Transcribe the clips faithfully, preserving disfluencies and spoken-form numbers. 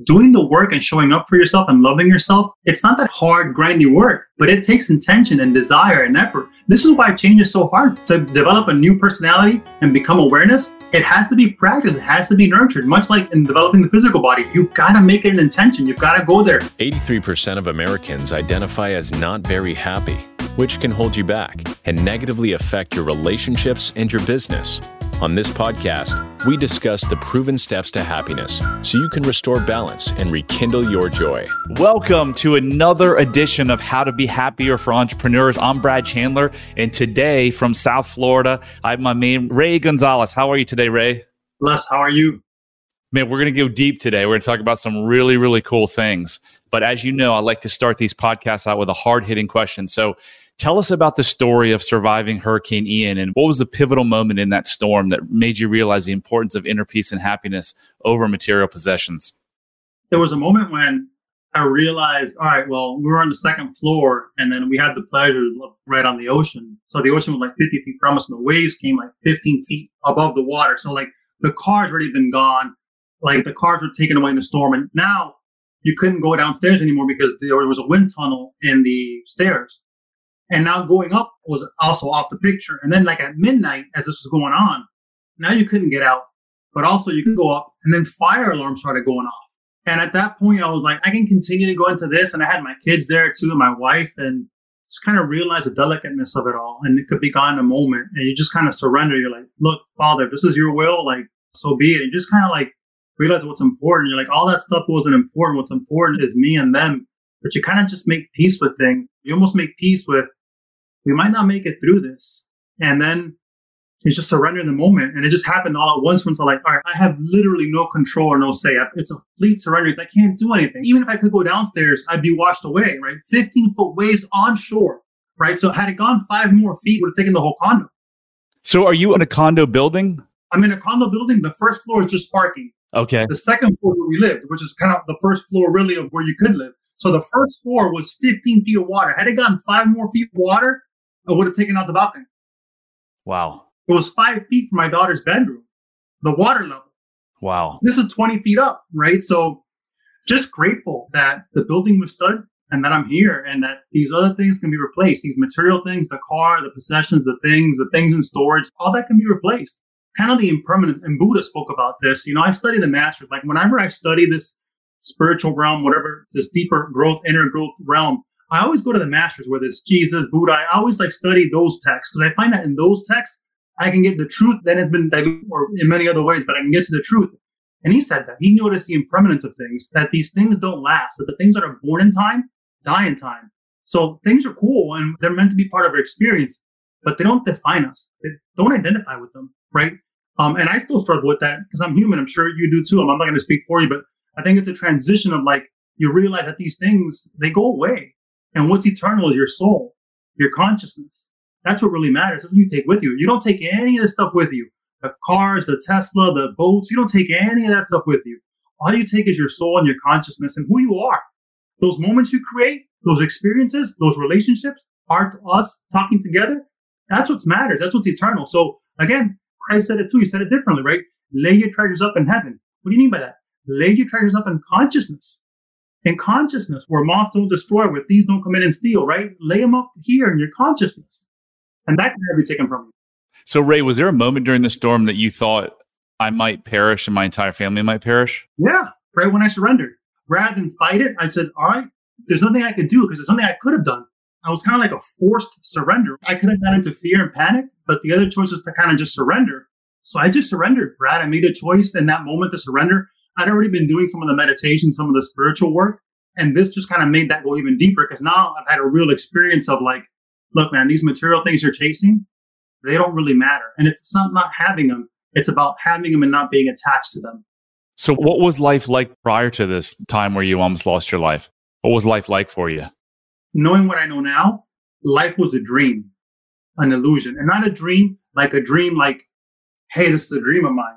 doing the work and showing up for yourself and loving yourself, it's not that hard, grindy work, but it takes intention and desire and effort. This is why change is so hard. To develop a new personality and become awareness, it has to be practiced. It has to be nurtured. Much like in developing the physical body, you've got to make it an intention. You've got to go there. eighty-three percent of Americans identify as not very happy, which can hold you back and negatively affect your relationships and your business. On this podcast, we discuss the proven steps to happiness so you can restore balance and rekindle your joy. Welcome to another edition of How to Be Happier for Entrepreneurs. I'm Brad Chandler, and today from South Florida, I have my man, Ray Gonzalez. How are you today, Ray? Les, how are you? Man, we're going to go deep today. We're going to talk about some really, really cool things. But as you know, I like to start these podcasts out with a hard-hitting question. So tell us about the story of surviving Hurricane Ian, and what was the pivotal moment in that storm that made you realize the importance of inner peace and happiness over material possessions? There was a moment when I realized, all right, well, we were on the second floor, and then we had the pleasure to look right on the ocean. So the ocean was like fifty feet from us, and the waves came like fifteen feet above the water. So like the car's already been gone. Like the cars were taken away in the storm, and now you couldn't go downstairs anymore because there was a wind tunnel in the stairs. And now going up was also off the picture. And then like at midnight, as this was going on, now you couldn't get out, but also you could go up, and then fire alarms started going off. And at that point, I was like, I can continue to go into this. And I had my kids there too, and my wife, and just kind of realized the delicateness of it all. And it could be gone in a moment. And you just kind of surrender. You're like, look, Father, if this is your will, like, so be it. And just kind of like realize what's important. You're like, all that stuff wasn't important. What's important is me and them. But you kind of just make peace with things. You almost make peace with, we might not make it through this. And then it's just surrender in the moment. And it just happened all at once when it's like, all right, I have literally no control or no say. It's a complete surrender. I can't do anything. Even if I could go downstairs, I'd be washed away, right? fifteen foot waves on shore, right? So had it gone five more feet, it would have taken the whole condo. So are you in a condo building? I'm in a condo building. The first floor is just parking. Okay. The second floor is where we lived, which is kind of the first floor really of where you could live. So the first floor was fifteen feet of water. Had it gotten five more feet of water, I would have taken out the balcony. Wow. It was five feet from my daughter's bedroom, the water level. Wow. This is twenty feet up, right? So just grateful that the building withstood and that I'm here and that these other things can be replaced. These material things, the car, the possessions, the things, the things in storage, all that can be replaced. Kind of the impermanent, and Buddha spoke about this. You know, I've studied the masters. Like whenever I study this spiritual realm, whatever, this deeper growth, inner growth realm, I always go to the masters, whether it's Jesus, Buddha. I always like study those texts because I find that in those texts, I can get the truth that has been diluted or in many other ways, but I can get to the truth. And he said that. He noticed the impermanence of things, that these things don't last, that the things that are born in time, die in time. So things are cool and they're meant to be part of our experience, but they don't define us. They don't identify with them, right? Um, and I still struggle with that because I'm human. I'm sure you do too. I'm not going to speak for you, but I think it's a transition of like, you realize that these things, they go away. And what's eternal is your soul, your consciousness. That's what really matters. That's what you take with you. You don't take any of this stuff with you. The cars, the Tesla, the boats, you don't take any of that stuff with you. All you take is your soul and your consciousness and who you are. Those moments you create, those experiences, those relationships, are us talking together. That's what matters. That's what's eternal. So again, Christ said it too. He said it differently, right? Lay your treasures up in heaven. What do you mean by that? Lay your treasures up in consciousness. In consciousness, where moths don't destroy, where thieves don't come in and steal, right? Lay them up here in your consciousness. And that can never be taken from you. So, Ray, was there a moment during the storm that you thought I might perish and my entire family might perish? Yeah, right when I surrendered. Rather than fight it, I said, all right, there's nothing I could do because there's nothing I could have done. I was kind of like a forced surrender. I could have gone into fear and panic, but the other choice was to kind of just surrender. So I just surrendered, Brad. I made a choice in that moment to surrender. I'd already been doing some of the meditation, some of the spiritual work. And this just kind of made that go even deeper because now I've had a real experience of like, look, man, these material things you're chasing, they don't really matter. And it's not not having them. It's about having them and not being attached to them. So what was life like prior to this time where you almost lost your life? What was life like for you? Knowing what I know now, life was a dream, an illusion. And not a dream like a dream like, hey, this is a dream of mine.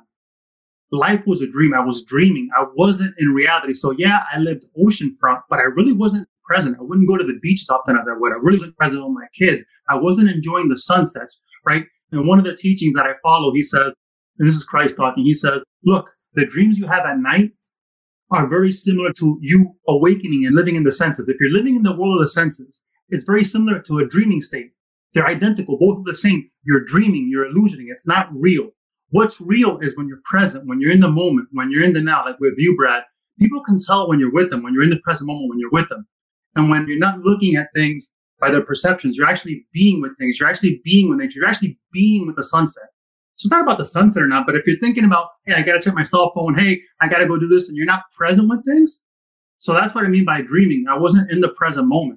Life was a dream. I was dreaming. I wasn't in reality. So yeah, I lived oceanfront, but I really wasn't present. I wouldn't go to the beach as often as I would. I really wasn't present with my kids. I wasn't enjoying the sunsets, right? And one of the teachings that I follow, he says, and this is Christ talking, he says, look, the dreams you have at night are very similar to you awakening and living in the senses. If you're living in the world of the senses, it's very similar to a dreaming state. They're identical, both are the same. You're dreaming, you're illusioning. It's not real. What's real is when you're present, when you're in the moment, when you're in the now, like with you, Brad. People can tell when you're with them, when you're in the present moment, when you're with them. And when you're not looking at things by their perceptions, you're actually being with things. You're actually being with nature. You're actually being with the sunset. So it's not about the sunset or not, but if you're thinking about, hey, I got to check my cell phone. Hey, I got to go do this. And you're not present with things. So that's what I mean by dreaming. I wasn't in the present moment.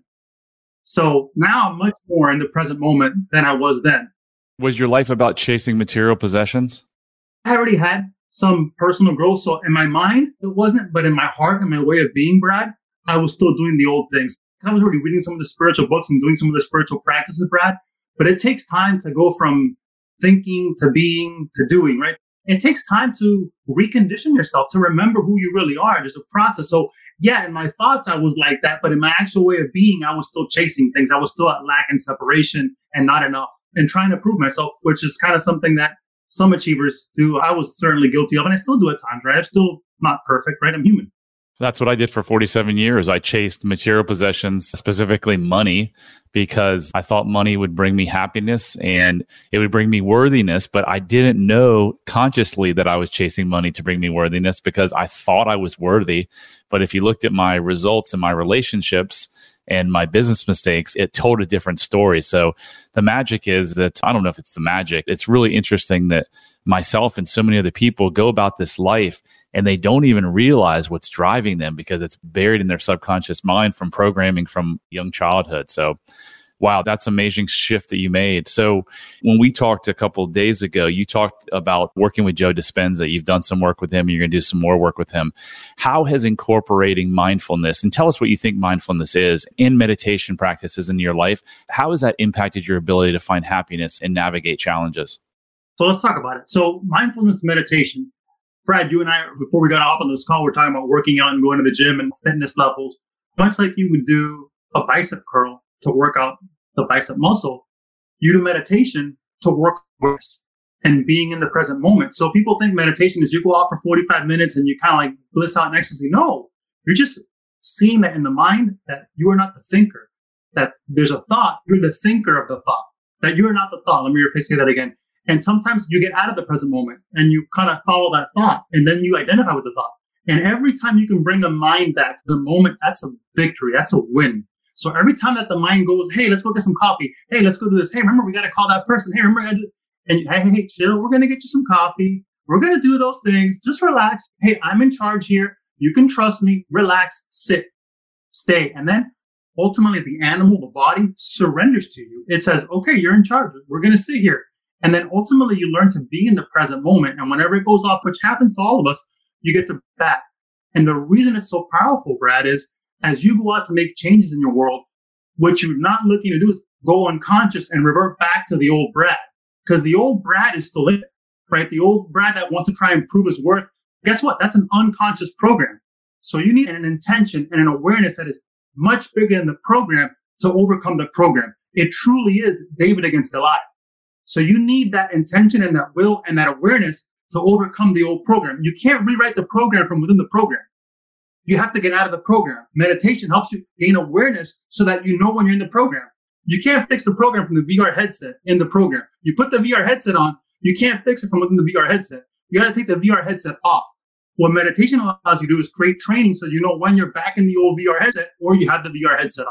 So now I'm much more in the present moment than I was then. Was your life about chasing material possessions? I already had some personal growth. So in my mind, it wasn't, but in my heart and my way of being, Brad, I was still doing the old things. I was already reading some of the spiritual books and doing some of the spiritual practices, Brad. But it takes time to go from thinking to being to doing, right? It takes time to recondition yourself, to remember who you really are. There's a process. So yeah, in my thoughts, I was like that. But in my actual way of being, I was still chasing things. I was still at lack and separation and not enough and trying to prove myself, which is kind of something that some achievers do. I was certainly guilty of, and I still do at times, right? I'm still not perfect, right? I'm human. That's what I did for forty-seven years. I chased material possessions, specifically money, because I thought money would bring me happiness and it would bring me worthiness. But I didn't know consciously that I was chasing money to bring me worthiness because I thought I was worthy. But if you looked at my results and my relationships and my business mistakes, it told a different story. So the magic is that, I don't know if it's the magic. It's really interesting that myself and so many other people go about this life and they don't even realize what's driving them because it's buried in their subconscious mind from programming from young childhood. So, wow, that's an amazing shift that you made. So when we talked a couple of days ago, you talked about working with Joe Dispenza. You've done some work with him and you're going to do some more work with him. How has incorporating mindfulness, and tell us what you think mindfulness is, in meditation practices in your life, how has that impacted your ability to find happiness and navigate challenges? So let's talk about it. So mindfulness meditation. Brad, you and I, before we got off on this call, we're talking about working out and going to the gym and fitness levels. Much like you would do a bicep curl to work out the bicep muscle, you do meditation to work with and being in the present moment. So people think meditation is you go out for forty-five minutes and you kind of like bliss out in ecstasy. No, you're just seeing that in the mind that you are not the thinker, that there's a thought, you're the thinker of the thought, that you're not the thought. Let me say that again. And sometimes you get out of the present moment and you kind of follow that thought and then you identify with the thought. And every time you can bring the mind back to the moment, that's a victory. That's a win. So every time that the mind goes, hey, let's go get some coffee. Hey, let's go do this. Hey, remember, we got to call that person. Hey, remember, I do. And hey, hey, hey, chill. We're going to get you some coffee. We're going to do those things. Just relax. Hey, I'm in charge here. You can trust me. Relax, sit, stay. And then ultimately the animal, the body surrenders to you. It says, okay, you're in charge. We're going to sit here. And then ultimately you learn to be in the present moment. And whenever it goes off, which happens to all of us, you get to back. And the reason it's so powerful, Brad, is as you go out to make changes in your world, what you're not looking to do is go unconscious and revert back to the old Brad. Because the old Brad is still in it, right? The old Brad that wants to try and prove his worth. Guess what? That's an unconscious program. So you need an intention and an awareness that is much bigger than the program to overcome the program. It truly is David against Goliath. So you need that intention and that will and that awareness to overcome the old program. You can't rewrite the program from within the program. You have to get out of the program. Meditation helps you gain awareness so that you know when you're in the program. You can't fix the program from the V R headset in the program. You put the V R headset on, you can't fix it from within the V R headset. You got to take the V R headset off. What meditation allows you to do is create training so you know when you're back in the old V R headset or you have the V R headset off.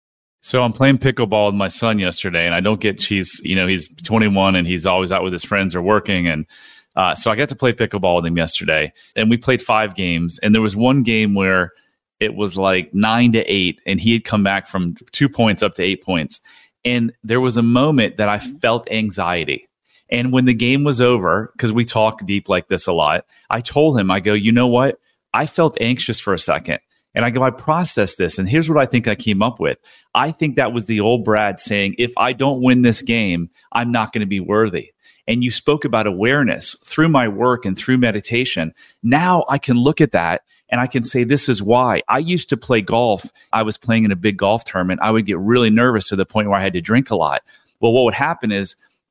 So I'm playing pickleball with my son yesterday, and I don't get, he's, you know, he's twenty-one and he's always out with his friends or working. And uh, so I got to play pickleball with him yesterday, and we played five games. And there was one game where it was like nine to eight, and he had come back from two points up to eight points. And there was a moment that I felt anxiety. And when the game was over, because we talk deep like this a lot, I told him, I go, you know what? I felt anxious for a second. And I go, I processed this, and here's what I think I came up with. I think that was the old Brad saying, if I don't win this game, I'm not going to be worthy. And you spoke about awareness through my work and through meditation. Now I can look at that and I can say, this is why. I used to play golf. I was playing in a big golf tournament. I would get really nervous to the point where I had to drink a lot. Well, what would happen is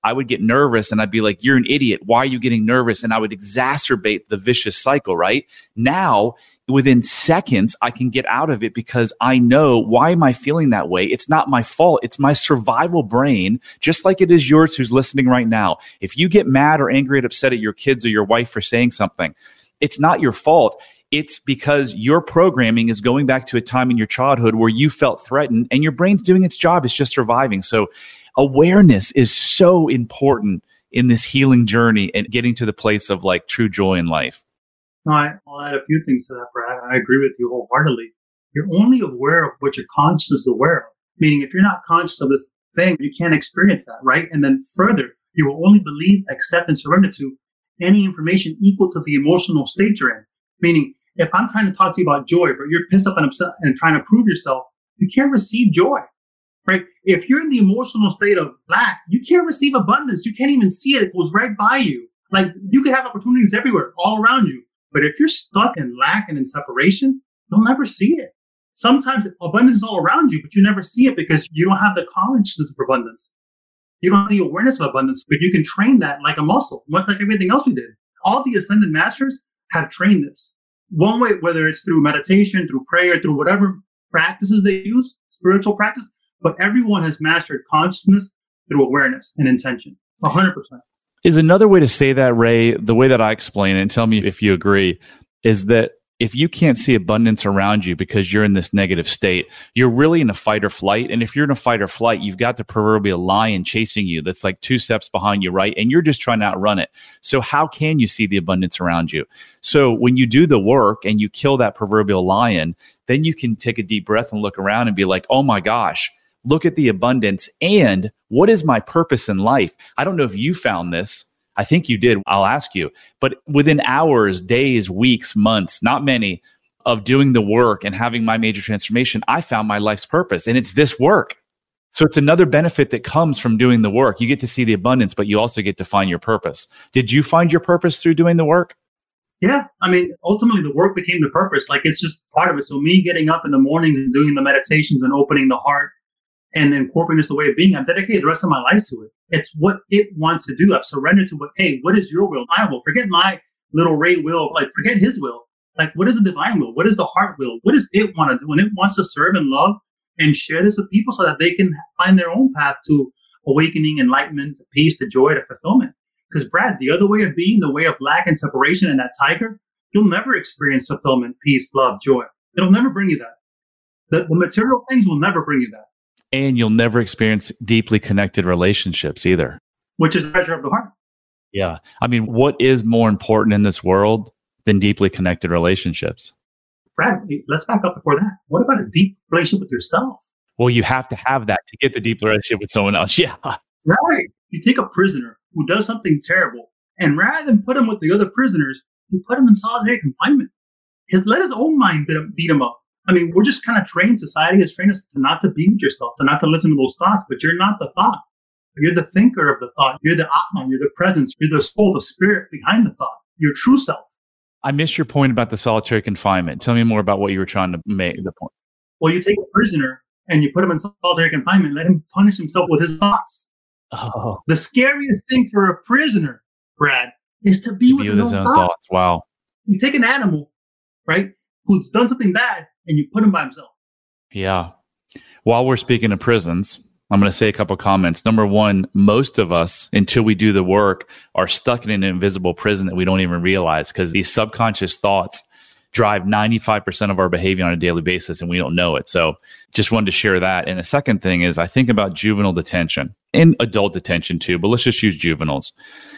I would get nervous and I'd be like, you're an idiot. Why are you getting nervous? And I would exacerbate the vicious cycle, right? Now, within seconds, I can get out of it because I know, why am I feeling that way? It's not my fault. It's my survival brain, just like it is yours who's listening right now. If you get mad or angry and upset at your kids or your wife for saying something, it's not your fault. It's because your programming is going back to a time in your childhood where you felt threatened and your brain's doing its job. It's just surviving. So awareness is so important in this healing journey and getting to the place of like true joy in life. No, I, I'll add a few things to that, Brad. I agree with you wholeheartedly. You're only aware of what your conscious is aware of. Meaning, if you're not conscious of this thing, you can't experience that, right? And then further, you will only believe, accept, and surrender to any information equal to the emotional state you're in. Meaning, if I'm trying to talk to you about joy, but you're pissed up and upset and trying to prove yourself, you can't receive joy, right? If you're in the emotional state of lack, you can't receive abundance. You can't even see it. It goes right by you. Like, you could have opportunities everywhere, all around you. But if you're stuck in lack and in separation, you'll never see it. Sometimes abundance is all around you, but you never see it because you don't have the consciousness of abundance. You don't have the awareness of abundance, but you can train that like a muscle, much like everything else we did. All the ascended masters have trained this. One way, whether it's through meditation, through prayer, through whatever practices they use, spiritual practice, but everyone has mastered consciousness through awareness and intention, one hundred percent. Is another way to say that, Ray, the way that I explain it, and tell me if you agree, is that if you can't see abundance around you because you're in this negative state, you're really in a fight or flight. And if you're in a fight or flight, you've got the proverbial lion chasing you that's like two steps behind you, right? And you're just trying to outrun it. So how can you see the abundance around you? So when you do the work and you kill that proverbial lion, then you can take a deep breath and look around and be like, oh my gosh, look at the abundance. And what is my purpose in life? I don't know if you found this. I think you did. I'll ask you. But within hours, days, weeks, months, not many, of doing the work and having my major transformation, I found my life's purpose. And it's this work. So it's another benefit that comes from doing the work. You get to see the abundance, but you also get to find your purpose. Did you find your purpose through doing the work? Yeah. I mean, ultimately, the work became the purpose. Like, it's just part of it. So me getting up in the morning and doing the meditations and opening the heart and incorporating this a way of being, I've dedicated the rest of my life to it. It's what it wants to do. I've surrendered to what, hey, what is your will? My will. Forget my little Ray will. Like, forget his will. Like, what is the divine will? What is the heart will? What does it want to do? And it wants to serve and love and share this with people so that they can find their own path to awakening, enlightenment, to peace, to joy, to fulfillment. Because, Brad, the other way of being, the way of lack and separation and that tiger, you'll never experience fulfillment, peace, love, joy. It'll never bring you that. The, the material things will never bring you that. And you'll never experience deeply connected relationships either. Which is the treasure of the heart. Yeah. I mean, what is more important in this world than deeply connected relationships? Brad, let's back up before that. What about a deep relationship with yourself? Well, you have to have that to get the deep relationship with someone else. Yeah. Right. You take a prisoner who does something terrible, and rather than put him with the other prisoners, you put him in solitary confinement. His, let his own mind beat him, beat him up. I mean, we're just kind of trained, society has trained us to not to be with yourself, to not to listen to those thoughts, but you're not the thought. You're the thinker of the thought. You're the Atman, you're the presence, you're the soul, the spirit behind the thought, your true self. I missed your point about the solitary confinement. Tell me more about what you were trying to make the point. Well, you take a prisoner and you put him in solitary confinement, let him punish himself with his thoughts. Oh. The scariest thing for a prisoner, Brad, is to be, to with, be his with his own, own thoughts. thoughts. Wow. You take an animal, right, who's done something bad, and you put him by himself. Yeah. While we're speaking of prisons, I'm going to say a couple of comments. Number one, most of us, until we do the work, are stuck in an invisible prison that we don't even realize because these subconscious thoughts drive ninety-five percent of our behavior on a daily basis and we don't know it. So just wanted to share that. And the second thing is I think about juvenile detention and adult detention too, but let's just use juveniles.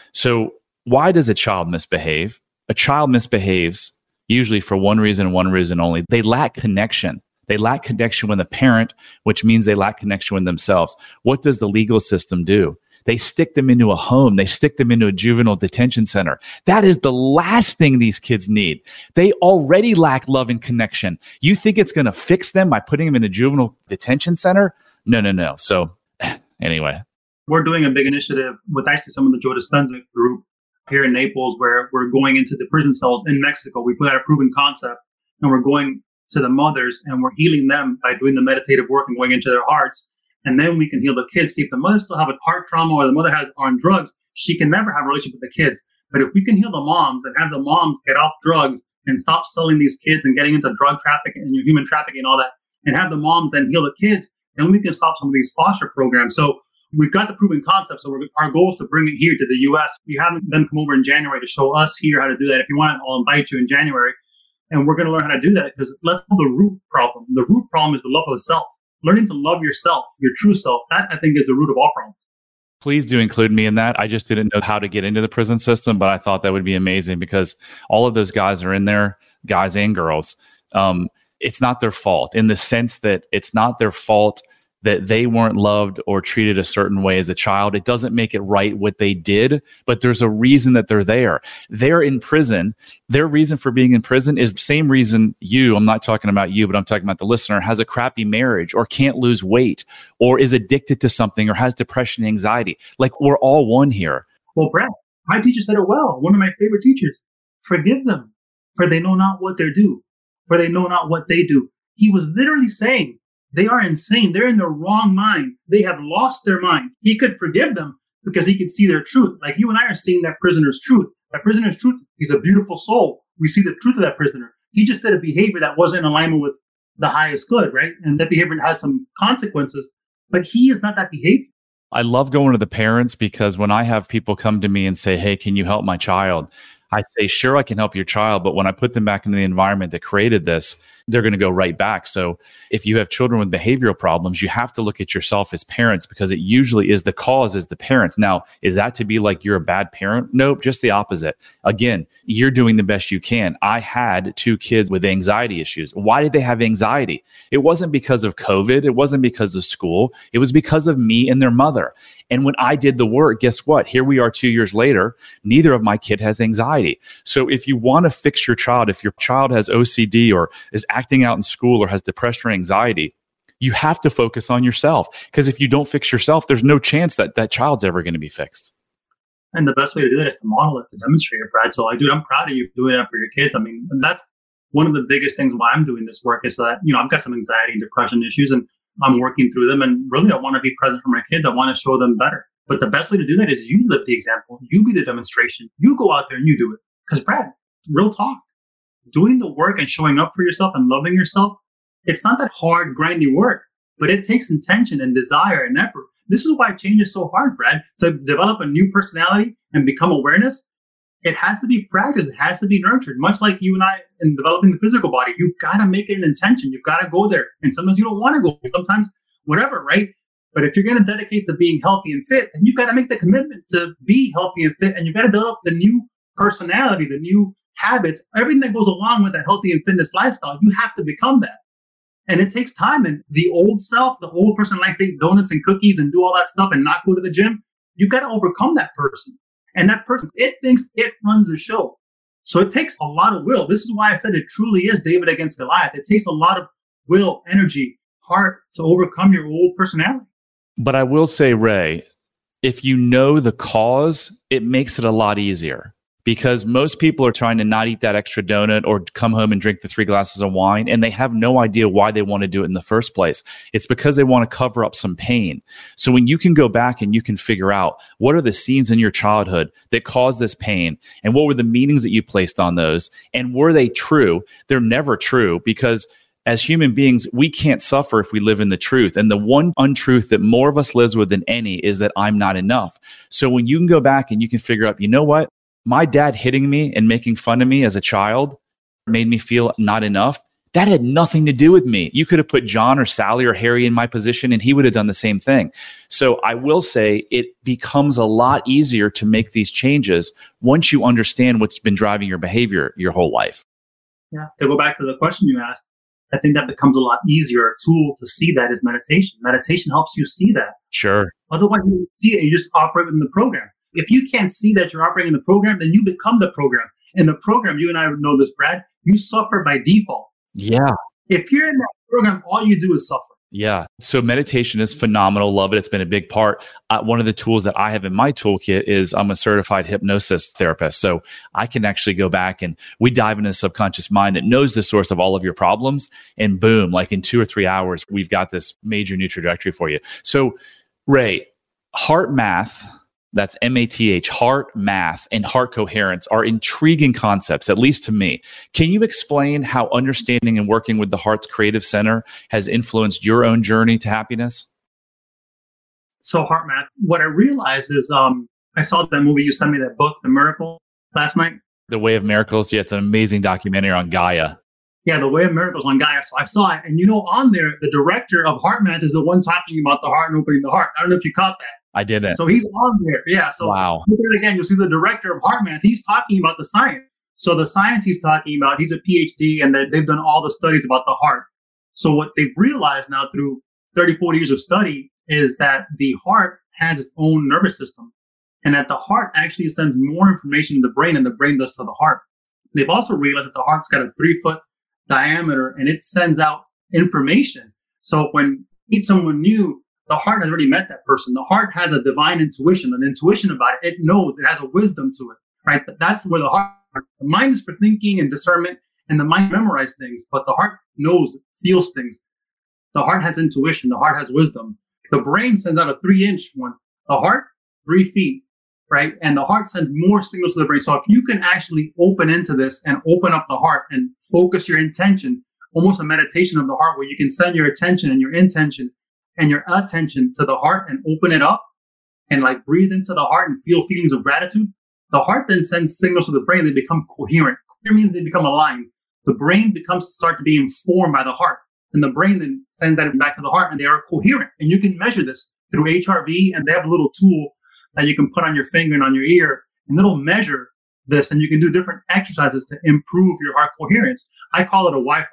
So why does a child misbehave? A child misbehaves usually for one reason and one reason only. They lack connection. They lack connection with a parent, which means they lack connection with themselves. What does the legal system do? They stick them into a home. They stick them into a juvenile detention center. That is the last thing these kids need. They already lack love and connection. You think it's going to fix them by putting them in a juvenile detention center? No, no, no. So anyway. We're doing a big initiative with actually some of the Joe Dispenza group here in Naples, where we're going into the prison cells in Mexico. We put out a proven concept and we're going to the mothers and we're healing them by doing the meditative work and going into their hearts And then we can heal the kids. See, if the mother still have a heart trauma or the mother has on drugs, she can never have a relationship with the kids. But if we can heal the moms and have the moms get off drugs and stop selling these kids and getting into drug trafficking and human trafficking and all that, and have the moms then heal the kids, then we can stop some of these foster programs. So we've got the proven concept. So we're, our goal is to bring it here to the U S. We have them come over in January to show us here how to do that. If you want, I'll invite you in January. And we're going to learn how to do that because let's know the root problem. The root problem is the love of self. Learning to love yourself, your true self, that I think is the root of all problems. Please do include me in that. I just didn't know how to get into the prison system, but I thought that would be amazing because all of those guys are in there, guys and girls. Um, it's not their fault in the sense that it's not their fault that they weren't loved or treated a certain way as a child. It doesn't make it right what they did, but there's a reason that they're there. They're in prison. Their reason for being in prison is the same reason you, I'm not talking about you, but I'm talking about the listener, has a crappy marriage or can't lose weight or is addicted to something or has depression and anxiety. Like we're all one here. Well, Brad, my teacher said it well. One of my favorite teachers, forgive them for they know not what they do, for they know not what they do. He was literally saying, they are insane. They're in the wrong mind. They have lost their mind. He could forgive them because he could see their truth. Like you and I are seeing that prisoner's truth. That prisoner's truth, he's a beautiful soul. We see the truth of that prisoner. He just did a behavior that wasn't in alignment with the highest good, right? And that behavior has some consequences, but he is not that behavior. I love going to the parents because when I have people come to me and say, hey, can you help my child? I say, sure, I can help your child. But when I put them back into the environment that created this, they're going to go right back. So if you have children with behavioral problems, you have to look at yourself as parents because it usually is the cause is the parents. Now, is that to be like you're a bad parent? Nope, just the opposite. Again, you're doing the best you can. I had two kids with anxiety issues. Why did they have anxiety? It wasn't because of COVID. It wasn't because of school. It was because of me and their mother. And when I did the work, guess what? Here we are two years later. Neither of my kid has anxiety. So if you want to fix your child, if your child has O C D or is acting out in school or has depression or anxiety, you have to focus on yourself. Because if you don't fix yourself, there's no chance that that child's ever going to be fixed. And the best way to do that is to model it, to demonstrate it, Brad. So, I dude, I'm proud of you doing that for your kids. I mean, that's one of the biggest things why I'm doing this work is that, you know, I've got some anxiety and depression issues and I'm working through them. And really, I want to be present for my kids. I want to show them better. But the best way to do that is you live the example. You be the demonstration. You go out there and you do it. Because, Brad, real talk, doing the work and showing up for yourself and loving yourself, it's not that hard, grindy work, but it takes intention and desire and effort. This is why change is so hard, Brad. To develop a new personality and become awareness, it has to be practiced. It has to be nurtured. Much like you and I in developing the physical body, you've got to make it an intention. You've got to go there. And sometimes you don't want to go. Sometimes whatever, right? But if you're going to dedicate to being healthy and fit, then you've got to make the commitment to be healthy and fit. And you've got to develop the new personality, the new habits, everything that goes along with that healthy and fitness lifestyle. You have to become that. And it takes time. And the old self, the old person likes to eat donuts and cookies and do all that stuff and not go to the gym. You've got to overcome that person. And that person, it thinks it runs the show. So it takes a lot of will. This is why I said it truly is David against Goliath. It takes a lot of will, energy, heart to overcome your old personality. But I will say, Ray, if you know the cause, it makes it a lot easier. Because most people are trying to not eat that extra donut or come home and drink the three glasses of wine, and they have no idea why they want to do it in the first place. It's because they want to cover up some pain. So when you can go back and you can figure out what are the scenes in your childhood that caused this pain, and what were the meanings that you placed on those, and were they true? They're never true because as human beings, we can't suffer if we live in the truth. And the one untruth that more of us lives with than any is that I'm not enough. So when you can go back and you can figure out, you know what? My dad hitting me and making fun of me as a child made me feel not enough. That had nothing to do with me. You could have put John or Sally or Harry in my position and he would have done the same thing. So I will say it becomes a lot easier to make these changes once you understand what's been driving your behavior your whole life. Yeah. To go back to the question you asked, I think that becomes a lot easier. A tool to see that is meditation. Meditation helps you see that. Sure. Otherwise, you see it and you just operate within the program. If you can't see that you're operating in the program, then you become the program. In the program, you and I know this, Brad, you suffer by default. Yeah. If you're in that program, all you do is suffer. Yeah. So meditation is phenomenal. Love it. It's been a big part. Uh, one of the tools that I have in my toolkit is I'm a certified hypnosis therapist. So I can actually go back and we dive into the subconscious mind that knows the source of all of your problems. And boom, like in two or three hours, we've got this major new trajectory for you. So Ray, heart math, that's M A T H, heart math and heart coherence are intriguing concepts, at least to me. Can you explain how understanding and working with the heart's creative center has influenced your own journey to happiness? So heart math, what I realized is um, I saw that movie, you sent me that book, The Miracle, last night. The Way of Miracles. Yeah, it's an amazing documentary on Gaia. Yeah, The Way of Miracles on Gaia. So I saw it. And you know, on there, the director of heart math is the one talking about the heart and opening the heart. I don't know if you caught that. I didn't. So he's on there. Yeah. So wow. Again, you'll see the director of heart math. He's talking about the science. So the science he's talking about, he's a P H D and they've done all the studies about the heart. So what they've realized now through thirty, forty years of study is that the heart has its own nervous system and that the heart actually sends more information to the brain than the brain does to the heart. They've also realized that the heart's got a three foot diameter and it sends out information. So when you meet someone new, the heart has already met that person. The heart has a divine intuition, an intuition about it. It knows, it has a wisdom to it, right? But that's where the heart, the mind is for thinking and discernment, and the mind memorizes things, but the heart knows, feels things. The heart has intuition. The heart has wisdom. The brain sends out a three inch one. The heart, three feet, right? And the heart sends more signals to the brain. So if you can actually open into this and open up the heart and focus your intention, almost a meditation of the heart where you can send your attention and your intention and your attention to the heart and open it up and like breathe into the heart and feel feelings of gratitude, the heart then sends signals to the brain. They become coherent. Coherent means they become aligned. The brain becomes to start to be informed by the heart. And the brain then sends that back to the heart and they are coherent. And you can measure this through H R V and they have a little tool that you can put on your finger and on your ear and it'll measure this and you can do different exercises to improve your heart coherence. I call it a Wi-Fi.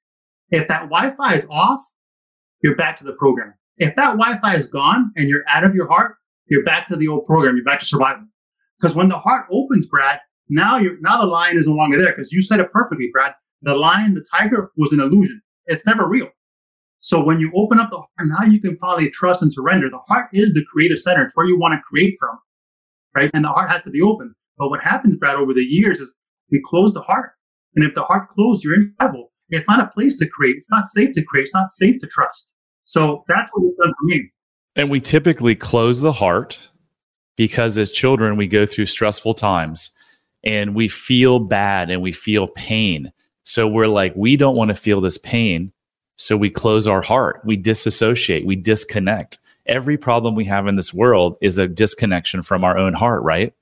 If that Wi-Fi is off, you're back to the program. If that Wi-Fi is gone and you're out of your heart, you're back to the old program. You're back to survival. Because when the heart opens, Brad, now you're now the lion is no longer there because you said it perfectly, Brad. The lion, the tiger was an illusion. It's never real. So when you open up the heart, now you can finally trust and surrender. The heart is the creative center. It's where you want to create from, right? And the heart has to be open. But what happens, Brad, over the years is we close the heart. And if the heart closed, you're in trouble. It's not a place to create. It's not safe to create. It's not safe to trust. So that's what it's done for me. And we typically close the heart because as children, we go through stressful times and we feel bad and we feel pain. So we're like, we don't want to feel this pain. So we close our heart. We disassociate. We disconnect. Every problem we have in this world is a disconnection from our own heart, right?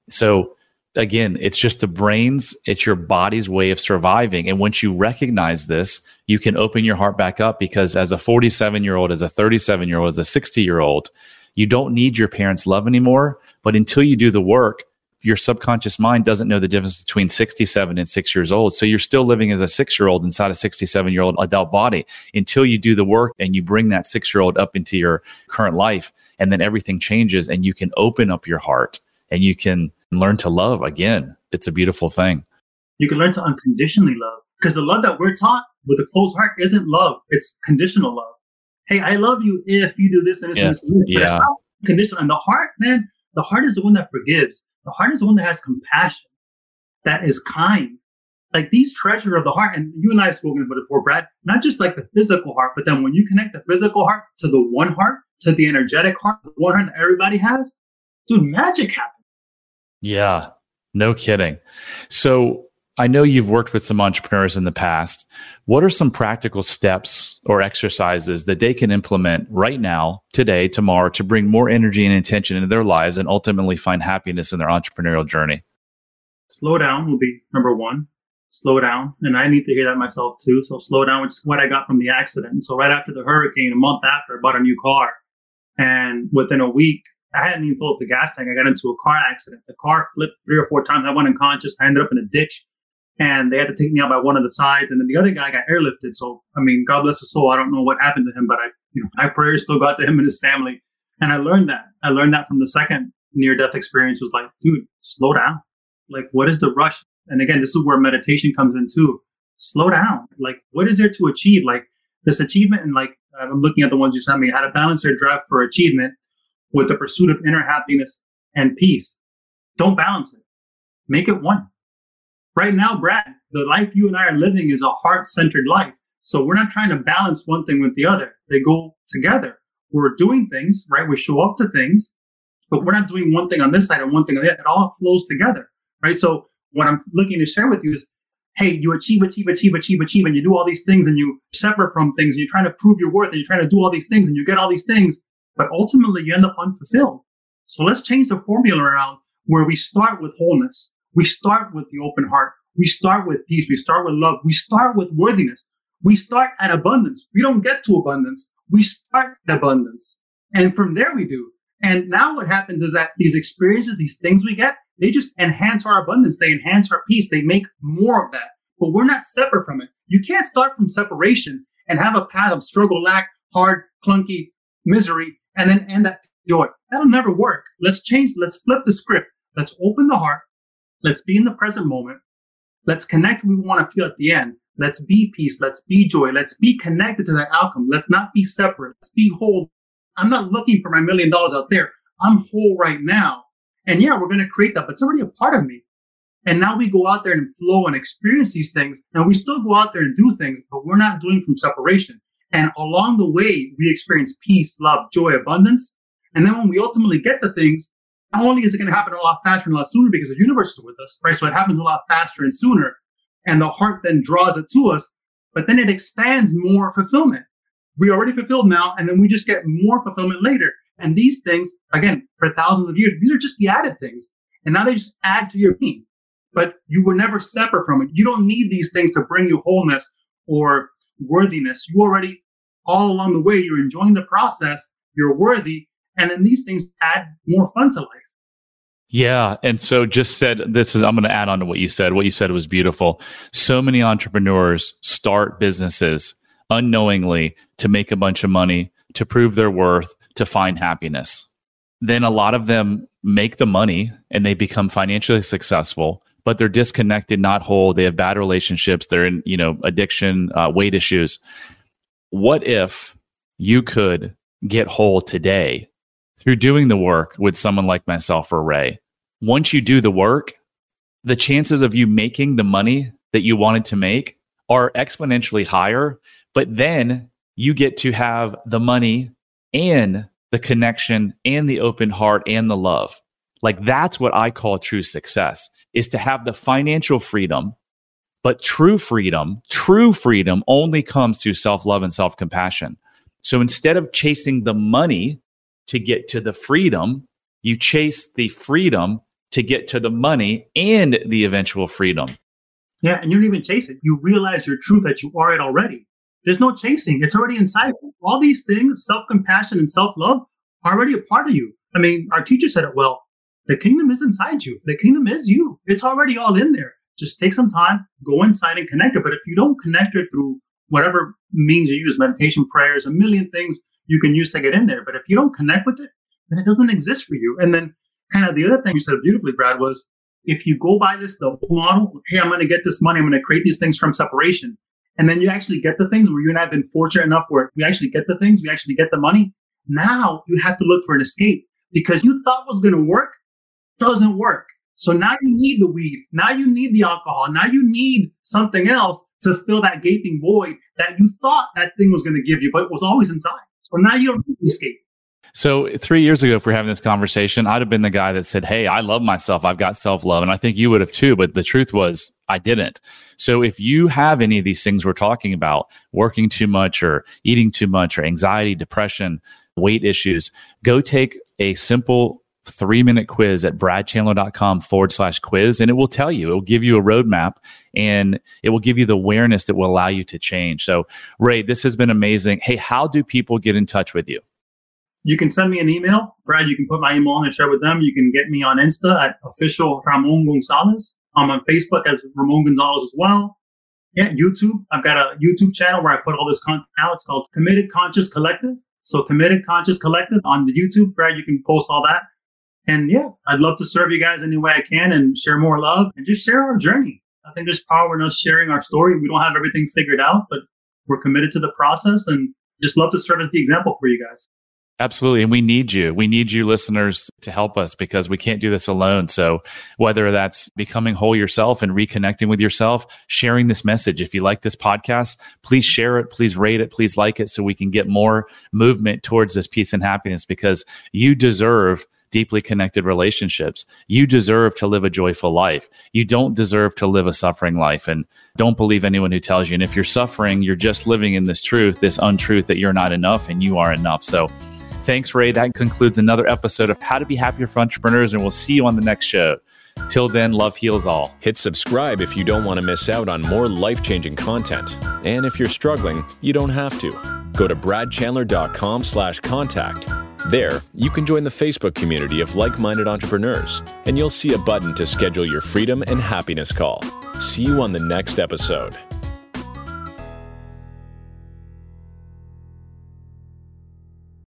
So again, it's just the brain's, it's your body's way of surviving. And once you recognize this, you can open your heart back up because as a forty-seven-year-old, as a thirty-seven-year-old, as a sixty-year-old, you don't need your parents' love anymore. But until you do the work, your subconscious mind doesn't know the difference between sixty-seven and six years old. So you're still living as a six-year-old inside a sixty-seven-year-old adult body until you do the work and you bring that six-year-old up into your current life. And then everything changes and you can open up your heart and you can learn to love again. It's a beautiful thing. You can learn to unconditionally love because the love that we're taught with a closed heart isn't love. It's conditional love. Hey, I love you if you do this and this yeah. and this and this. But yeah. it's not conditional. And the heart, man, the heart is the one that forgives. The heart is the one that has compassion, that is kind. Like these treasures of the heart, and you and I have spoken about it before, Brad, not just like the physical heart, but then when you connect the physical heart to the one heart, to the energetic heart, the one heart that everybody has, dude, magic happens. Yeah, no kidding. So I know you've worked with some entrepreneurs in the past. What are some practical steps or exercises that they can implement right now, today, tomorrow, to bring more energy and intention into their lives and ultimately find happiness in their entrepreneurial journey? Slow down will be number one. Slow down. And I need to hear that myself too. So slow down, which is what I got from the accident. And so right after the hurricane, a month after, I bought a new car. And within a week, I hadn't even filled up the gas tank. I got into a car accident. The car flipped three or four times. I went unconscious. I ended up in a ditch. And they had to take me out by one of the sides. And then the other guy got airlifted. So, I mean, God bless his soul. I don't know what happened to him, but I, you know, my prayers still got to him and his family. And I learned that. I learned that from the second near-death experience was like, dude, slow down. Like, what is the rush? And again, this is where meditation comes in too. Slow down. Like, what is there to achieve? Like this achievement and like I'm looking at the ones you sent me, how to balance your drive for achievement with the pursuit of inner happiness and peace. Don't balance it. Make it one. Right now, Brad, the life you and I are living is a heart-centered life. So we're not trying to balance one thing with the other. They go together. We're doing things, right? We show up to things, but we're not doing one thing on this side and one thing on the other. It all flows together, right? So what I'm looking to share with you is, hey, you achieve, achieve, achieve, achieve, achieve, and you do all these things and you separate from things and you're trying to prove your worth and you're trying to do all these things and you get all these things, but ultimately you end up unfulfilled. So let's change the formula around where we start with wholeness. We start with the open heart. We start with peace. We start with love. We start with worthiness. We start at abundance. We don't get to abundance. We start at abundance. And from there we do. And now what happens is that these experiences, these things we get, they just enhance our abundance. They enhance our peace. They make more of that. But we're not separate from it. You can't start from separation and have a path of struggle, lack, hard, clunky, misery, and then end at joy. That'll never work. Let's change. Let's flip the script. Let's open the heart. Let's be in the present moment. Let's connect what we want to feel at the end. Let's be peace. Let's be joy. Let's be connected to that outcome. Let's not be separate. Let's be whole. I'm not looking for my million dollars out there. I'm whole right now. And yeah, we're going to create that, but it's already a part of me. And now we go out there and flow and experience these things. And we still go out there and do things, but we're not doing from separation. And along the way, we experience peace, love, joy, abundance. And then when we ultimately get the things, not only is it going to happen a lot faster and a lot sooner because the universe is with us, right? So it happens a lot faster and sooner. And the heart then draws it to us, but then it expands more fulfillment. We already fulfilled now, and then we just get more fulfillment later. And these things, again, for thousands of years, these are just the added things. And now they just add to your being. But you were never separate from it. You don't need these things to bring you wholeness or worthiness. You already, all along the way, you're enjoying the process, you're worthy, and then these things add more fun to life. Yeah. And so just said, this is, I'm going to add on to what you said. What you said was beautiful. So many entrepreneurs start businesses unknowingly to make a bunch of money, to prove their worth, to find happiness. Then a lot of them make the money and they become financially successful, but they're disconnected, not whole. They have bad relationships. They're in, you know, addiction, uh, weight issues. What if you could get whole today through doing the work with someone like myself or Ray? Once you do the work, the chances of you making the money that you wanted to make are exponentially higher, but then you get to have the money and the connection and the open heart and the love. Like that's what I call true success, is to have the financial freedom, but true freedom, true freedom only comes through self-love and self-compassion. So instead of chasing the money to get to the freedom, you chase the freedom to get to the money and the eventual freedom. Yeah, and you don't even chase it. You realize your truth that you are it already. There's no chasing. It's already inside you. All these things, self-compassion and self-love, are already a part of you. I mean, our teacher said it well. The kingdom is inside you. The kingdom is you. It's already all in there. Just take some time, go inside and connect it. But if you don't connect it through whatever means you use, meditation, prayers, a million things you can use to get in there. But if you don't connect with it, then it doesn't exist for you. And then kind of the other thing you said beautifully, Brad, was if you go by this, the model, hey, I'm going to get this money, I'm going to create these things from separation. And then you actually get the things where you and I have been fortunate enough where we actually get the things, we actually get the money. Now you have to look for an escape because you thought was going to work, doesn't work. So now you need the weed. Now you need the alcohol. Now you need something else to fill that gaping void that you thought that thing was going to give you, but it was always inside. So now you don't need to escape. So three years ago, if we're having this conversation, I'd have been the guy that said, hey, I love myself. I've got self-love. And I think you would have too. But the truth was I didn't. So if you have any of these things we're talking about, working too much or eating too much or anxiety, depression, weight issues, go take a simple three minute quiz at bradchandler.com forward slash quiz. And it will tell you, it will give you a roadmap and it will give you the awareness that will allow you to change. So Ray, this has been amazing. Hey, how do people get in touch with you? You can send me an email. Brad, you can put my email on and share with them. You can get me on Insta at official Ramon Gonzalez. I'm on Facebook as Ramon Gonzalez as well. Yeah, YouTube. I've got a YouTube channel where I put all this content out. It's called Committed Conscious Collective. So Committed Conscious Collective on the YouTube. Brad, you can post all that. And yeah, I'd love to serve you guys any way I can and share more love and just share our journey. I think there's power in us sharing our story. We don't have everything figured out, but we're committed to the process and just love to serve as the example for you guys. Absolutely. And we need you. We need you listeners to help us because we can't do this alone. So whether that's becoming whole yourself and reconnecting with yourself, sharing this message. If you like this podcast, please share it, please rate it, please like it so we can get more movement towards this peace and happiness because you deserve deeply connected relationships. You deserve to live a joyful life. You don't deserve to live a suffering life. And don't believe anyone who tells you. And if you're suffering, you're just living in this truth, this untruth that you're not enough and you are enough. So thanks, Ray. That concludes another episode of How to Be Happier for Entrepreneurs, and we'll see you on the next show. Till then, love heals all. Hit subscribe if you don't want to miss out on more life-changing content. And if you're struggling, you don't have to. Go to bradchandler.com slash contact. There, you can join the Facebook community of like-minded entrepreneurs, and you'll see a button to schedule your freedom and happiness call. See you on the next episode.